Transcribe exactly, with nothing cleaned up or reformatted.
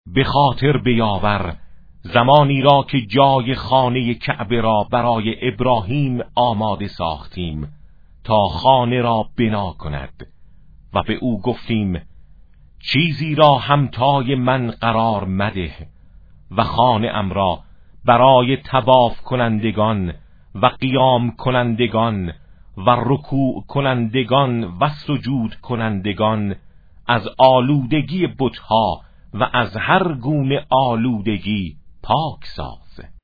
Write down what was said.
به خاطر بیاور زمانی را که جای خانه کعبه را برای ابراهیم آماده ساختیم تا خانه را بنا کند و به او گفتیم چیزی را همتای من قرار مده و خانه ام را برای طواف کنندگان و قیام کنندگان و رکوع کنندگان و سجود کنندگان از آلودگی بتها و از هر گونه آلودگی پاک ساز.